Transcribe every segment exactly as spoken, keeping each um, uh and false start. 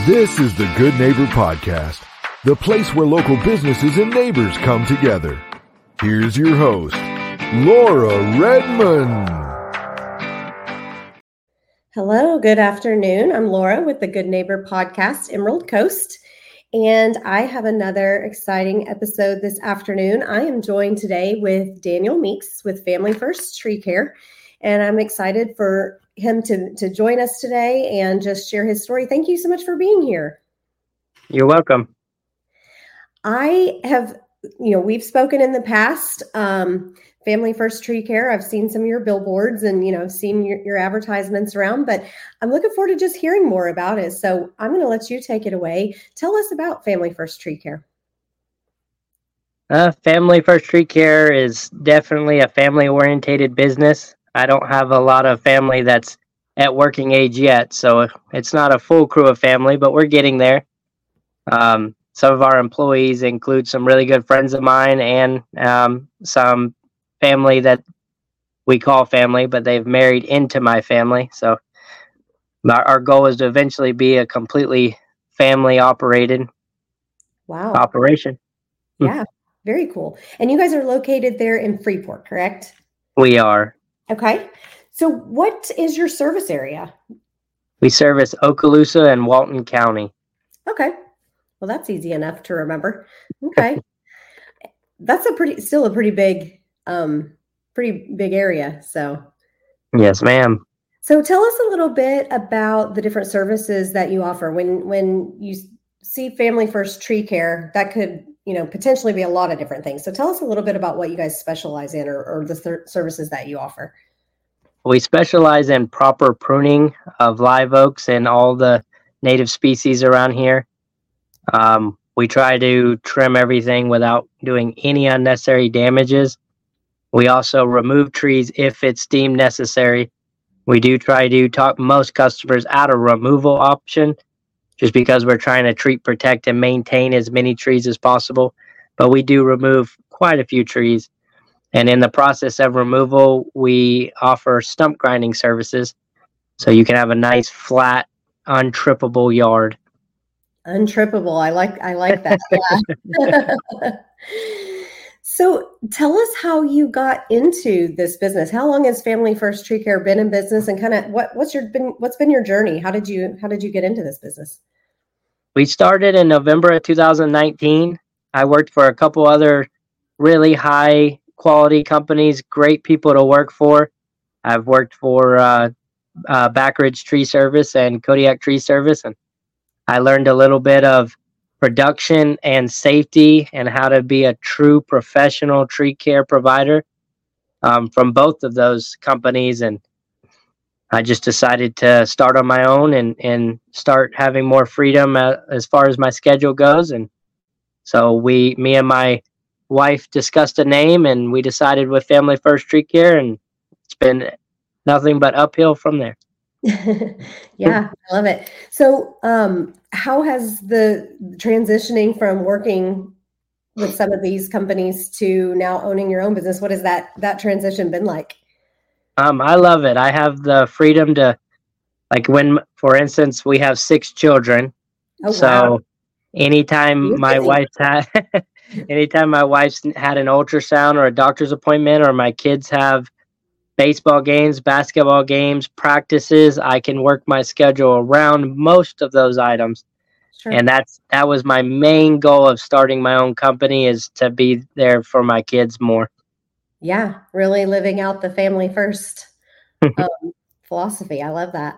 This is the Good Neighbor Podcast, the place where local businesses and neighbors come together. Here's your host, Laura Redmond. Hello, good afternoon. I'm Laura with the Good Neighbor Podcast, Emerald Coast, and I have another exciting episode this afternoon. I am joined today with Daniel Meeks with Family First Tree Care, and I'm excited for him to, to join us today and just share his story. Thank you so much for being here. You're welcome. I have, you know, we've spoken in the past, um, Family First Tree Care. I've seen some of your billboards and, you know, seen your, your advertisements around, but I'm looking forward to just hearing more about it. So I'm going to let you take it away. Tell us about Family First Tree Care. Uh, Family First Tree Care is definitely a family-oriented business. I don't have a lot of family that's at working age yet, so it's not a full crew of family, but we're getting there. Um, some of our employees include some really good friends of mine and um, some family that we call family, but they've married into my family. So our, our goal is to eventually be a completely family-operated wow. operation. Yeah, very cool. And you guys are located there in Freeport, correct? We are. Okay. So what is your service area? We service Okaloosa and Walton County. Okay. Well, that's easy enough to remember. Okay. That's a pretty, still a pretty big, um, pretty big area. So. Yes, ma'am. So tell us a little bit about the different services that you offer. When, when you see Family First Tree Care, that could, you know, potentially be a lot of different things. So tell us a little bit about what you guys specialize in or, or the th- services that you offer. We specialize in proper pruning of live oaks and all the native species around here. Um, we try to trim everything without doing any unnecessary damages. We also remove trees if it's deemed necessary. We do try to talk most customers out of removal option, just because we're trying to treat, protect, and maintain as many trees as possible. But we do remove quite a few trees. And in the process of removal, we offer stump grinding services. So you can have a nice, flat, untrippable yard. Untrippable. I like, I like that. Yeah. So tell us how you got into this business. How long has Family First Tree Care been in business, and kind of what, what's your been what's been your journey? How did you how did you get into this business? We started in November of two thousand nineteen. I worked for a couple other really high quality companies, great people to work for. I've worked for uh, uh, Backridge Tree Service and Kodiak Tree Service, and I learned a little bit of production and safety and how to be a true professional tree care provider um, from both of those companies. And I just decided to start on my own and, and start having more freedom uh, as far as my schedule goes. And so we, me and my wife discussed a name, and we decided with Family First Tree Care, and it's been nothing but uphill from there. Yeah, I love it. So um, how has the transitioning from working with some of these companies to now owning your own business, what has that, that transition been like? Um, I love it. I have the freedom to, like when, for instance, we have six children. Oh, so wow. anytime You're my busy. wife's had, anytime my wife's had an ultrasound or a doctor's appointment, or my kids have baseball games, basketball games, practices, I can work my schedule around most of those items. Sure. And that's that was my main goal of starting my own company, is to be there for my kids more. Yeah, really living out the family first um, philosophy. I love that.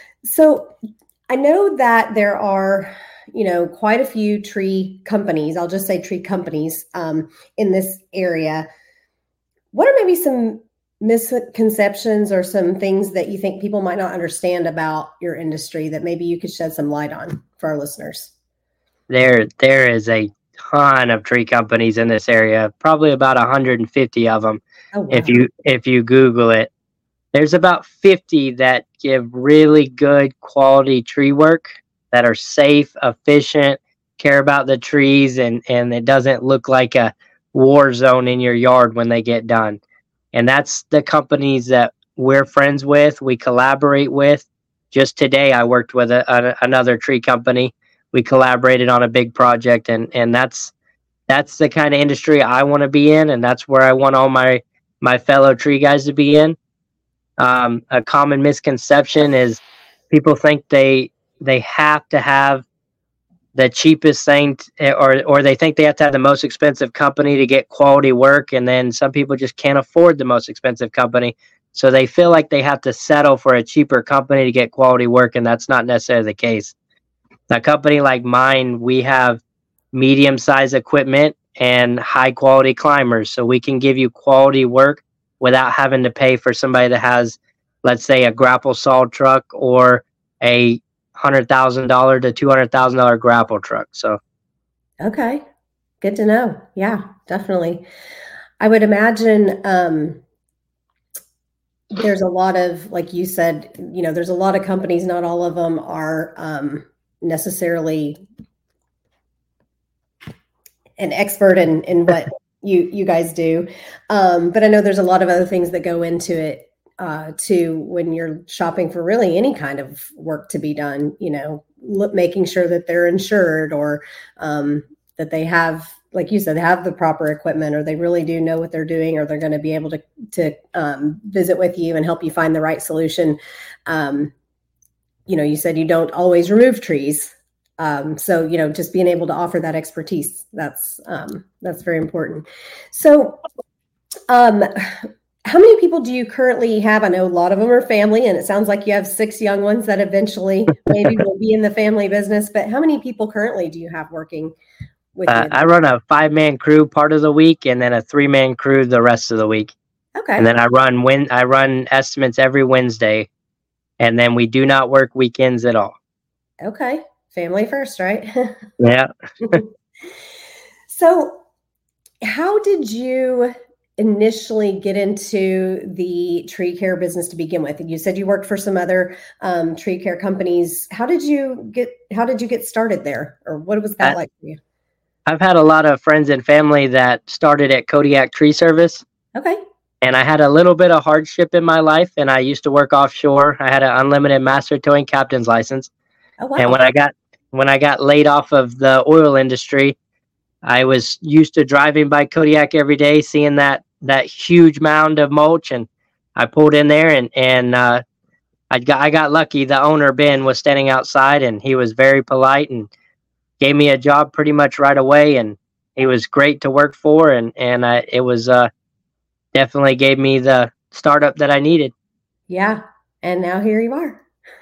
So I know that there are, you know, quite a few tree companies, I'll just say tree companies um, in this area. What are maybe some misconceptions or some things that you think people might not understand about your industry that maybe you could shed some light on for our listeners? There, there is a ton of tree companies in this area, probably about one hundred fifty of them. Oh, wow. If you if you Google it, there's about fifty that give really good quality tree work, that are safe, efficient, care about the trees, and and it doesn't look like a war zone in your yard when they get done. And that's the companies that we're friends with, we collaborate with. just today I worked with a, a, another tree company. We collaborated on a big project, and and that's that's the kind of industry I want to be in, and that's where I want all my my fellow tree guys to be in. Um, a common misconception is people think they they have to have the cheapest thing, t- or or they think they have to have the most expensive company to get quality work, and then some people just can't afford the most expensive company, so they feel like they have to settle for a cheaper company to get quality work, and that's not necessarily the case. A company like mine, we have medium-sized equipment and high-quality climbers, so we can give you quality work without having to pay for somebody that has, let's say, a grapple saw truck or a one hundred thousand dollars to two hundred thousand dollars grapple truck. So, okay, good to know. Yeah, definitely. I would imagine um, there's a lot of, like you said, you know, there's a lot of companies, not all of them are um, necessarily an expert in, in what you, you guys do. Um, but I know there's a lot of other things that go into it uh, too, when you're shopping for really any kind of work to be done, you know, look, making sure that they're insured, or um, that they have, like you said, have the proper equipment, or they really do know what they're doing, or they're going to be able to, to um, visit with you and help you find the right solution. Um, you know, you said you don't always remove trees. Um, so, you know, just being able to offer that expertise, that's, um, that's very important. So, um, how many people do you currently have? I know a lot of them are family, and it sounds like you have six young ones that eventually maybe will be in the family business, but how many people currently do you have working with uh, you? I run a five-man crew part of the week, and then a three-man crew the rest of the week. Okay. And then I run when I run estimates every Wednesday, and then we do not work weekends at all. Okay. Family first, right? Yeah. So how did you initially get into the tree care business to begin with? And you said you worked for some other um, tree care companies. How did you get, how did you get started there? Or what was that I, like for you? I've had a lot of friends and family that started at Kodiak Tree Service. Okay. And I had a little bit of hardship in my life, and I used to work offshore. I had an unlimited master towing captain's license. Oh, wow. And when I got when I got laid off of the oil industry, I was used to driving by Kodiak every day, seeing that that huge mound of mulch, and I pulled in there, and and uh, I got I got lucky. The owner, Ben, was standing outside, and he was very polite and gave me a job pretty much right away, and he was great to work for, and and I, it was uh, definitely gave me the startup that I needed. Yeah, and now here you are.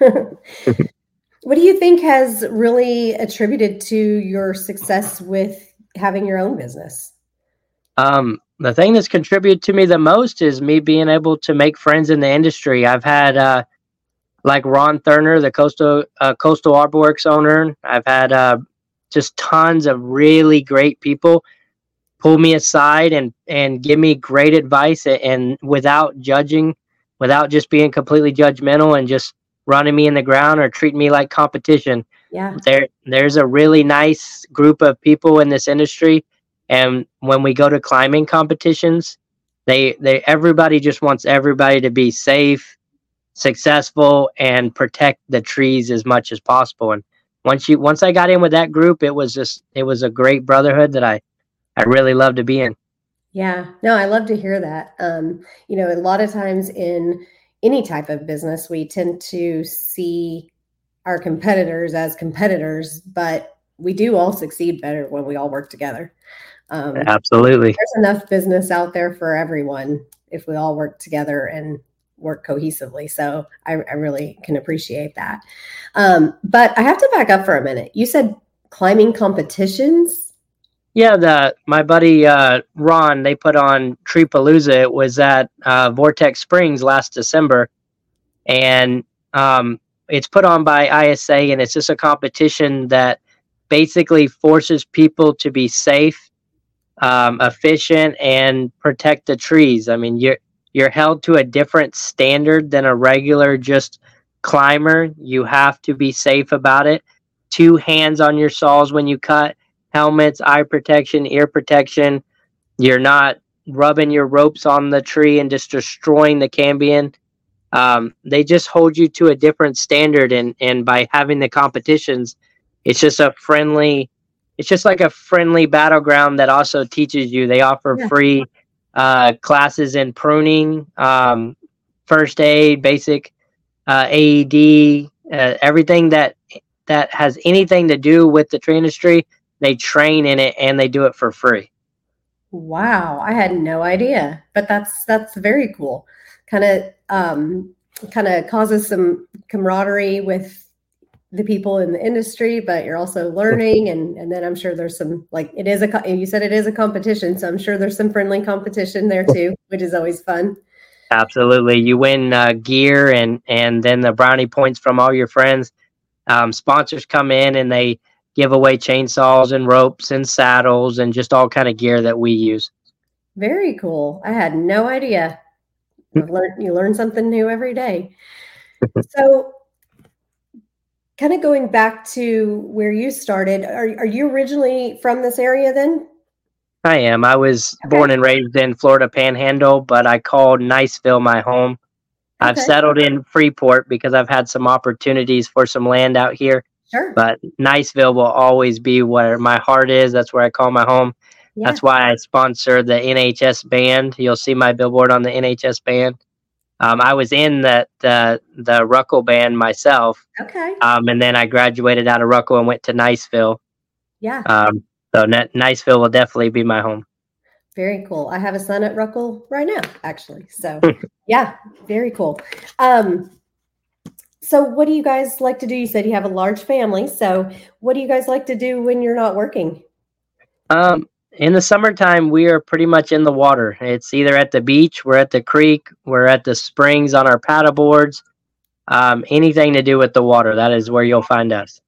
What do you think has really attributed to your success with having your own business? Um, the thing that's contributed to me the most is me being able to make friends in the industry. I've had uh, like Ron Thurner, the coastal uh, coastal Arborworks owner. I've had uh, just tons of really great people pull me aside and and give me great advice, and without judging, without just being completely judgmental and just running me in the ground or treating me like competition. Yeah. There, there's a really nice group of people in this industry, and when we go to climbing competitions, they, they, everybody just wants everybody to be safe, successful, and protect the trees as much as possible. And once you, once I got in with that group, it was just, it was a great brotherhood that I, I really love to be in. Yeah, no, I love to hear that. Um, you know, a lot of times in any type of business, we tend to see our competitors as competitors, but we do all succeed better when we all work together. Um, Absolutely. There's enough business out there for everyone if we all work together and work cohesively. So I, I really can appreciate that. Um, but I have to back up for a minute. You said climbing competitions. Yeah, the my buddy uh, Ron, they put on Treepalooza. It was at uh, Vortex Springs last December, and um, it's put on by I S A, and it's just a competition that basically forces people to be safe, um, efficient, and protect the trees. I mean, you're you're held to a different standard than a regular just climber. You have to be safe about it. Two hands on your saws when you cut. Helmets, eye protection, ear protection. You're not rubbing your ropes on the tree and just destroying the cambium. Um, they just hold you to a different standard, and, and by having the competitions, it's just a friendly, it's just like a friendly battleground that also teaches you. They offer yeah. free uh, classes in pruning, um, first aid, basic uh, A E D, uh, everything that that has anything to do with the tree industry. They train in it, and they do it for free. Wow, I had no idea, but that's that's very cool. Kind of um, kind of causes some camaraderie with the people in the industry, but you're also learning, and and then I'm sure there's some, like, it is a, you said it is a competition, so I'm sure there's some friendly competition there too, which is always fun. Absolutely, you win uh, gear, and and then the brownie points from all your friends. Um, sponsors come in and they give away chainsaws and ropes and saddles and just all kind of gear that we use. Very cool. I had no idea. I've learned, you learn something new every day. So kind of going back to where you started, are, are you originally from this area then? I am. I was okay. born and raised in Florida Panhandle, but I called Niceville my home. Okay. I've settled in Freeport because I've had some opportunities for some land out here. Sure. But Niceville will always be where my heart is. That's where I call my home. Yeah. That's why I sponsor the N H S band. You'll see my billboard on the N H S band. Um, I was in the, the the Ruckle band myself. Okay. Um, and then I graduated out of Ruckle and went to Niceville. Yeah. Um, so N- Niceville will definitely be my home. Very cool. I have a son at Ruckle right now, actually. So yeah, very cool. Um, so what do you guys like to do? You said you have a large family. So what do you guys like to do when you're not working? Um, in the summertime, we are pretty much in the water. It's either at the beach, we're at the creek, we're at the springs on our paddle boards. Um, anything to do with the water, that is where you'll find us.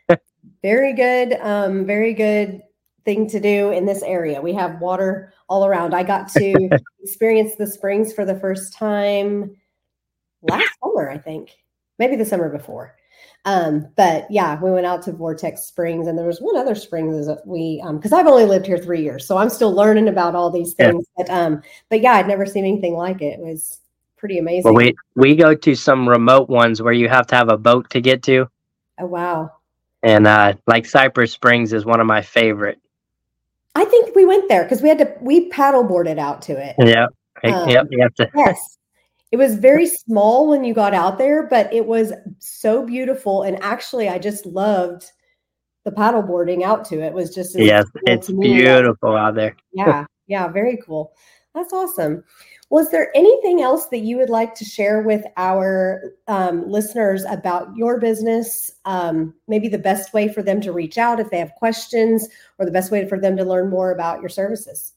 Very good. Um, very good thing to do in this area. We have water all around. I got to experience the springs for the first time last summer, I think. Maybe the summer before. Um, but yeah, we went out to Vortex Springs, and there was one other spring that we, um, cause I've only lived here three years, so I'm still learning about all these things, yeah. but, um, but yeah, I'd never seen anything like it. It was pretty amazing. Well, we, we go to some remote ones where you have to have a boat to get to. Oh, wow. And, uh, like Cypress Springs is one of my favorite. I think we went there cause we had to, we paddle boarded out to it. Yeah. Um, yep. You have to. Yes. It was very small when you got out there, but it was so beautiful. And actually, I just loved the paddle boarding out to it. It was just, yes, it's beautiful out there. Yeah. Yeah. Very cool. That's awesome. Well, is there anything else that you would like to share with our um, listeners about your business? Um, maybe the best way for them to reach out if they have questions, or the best way for them to learn more about your services?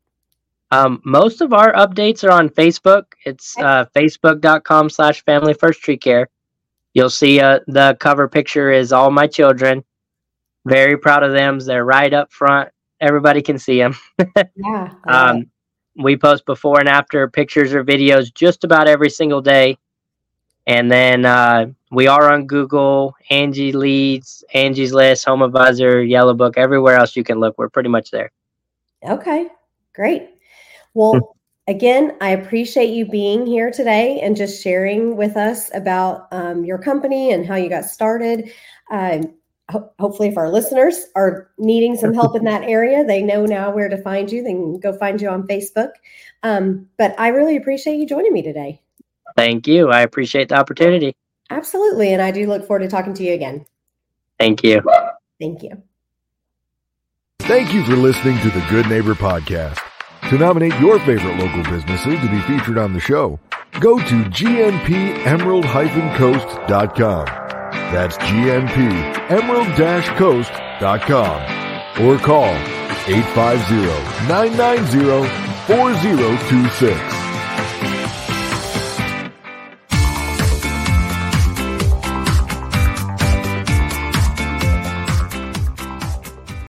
Um, most of our updates are on Facebook. It's uh, facebook.com slash family first tree care. You'll see uh, the cover picture is all my children. Very proud of them. They're right up front. Everybody can see them. Yeah. um, we post before and after pictures or videos just about every single day. And then uh, we are on Google, Angie Leads, Angie's List, Home Advisor, Yellow Book, everywhere else you can look. We're pretty much there. Okay, great. Well, again, I appreciate you being here today and just sharing with us about um, your company and how you got started. Uh, ho- hopefully, if our listeners are needing some help in that area, they know now where to find you. They can go find you on Facebook. Um, but I really appreciate you joining me today. Thank you. I appreciate the opportunity. Absolutely. And I do look forward to talking to you again. Thank you. Thank you. Thank you for listening to the Good Neighbor Podcast. To nominate your favorite local businesses to be featured on the show, go to G N P emerald dash coast dot com. That's G N P emerald dash coast dot com. Or call eight five zero, nine nine zero, four zero two six.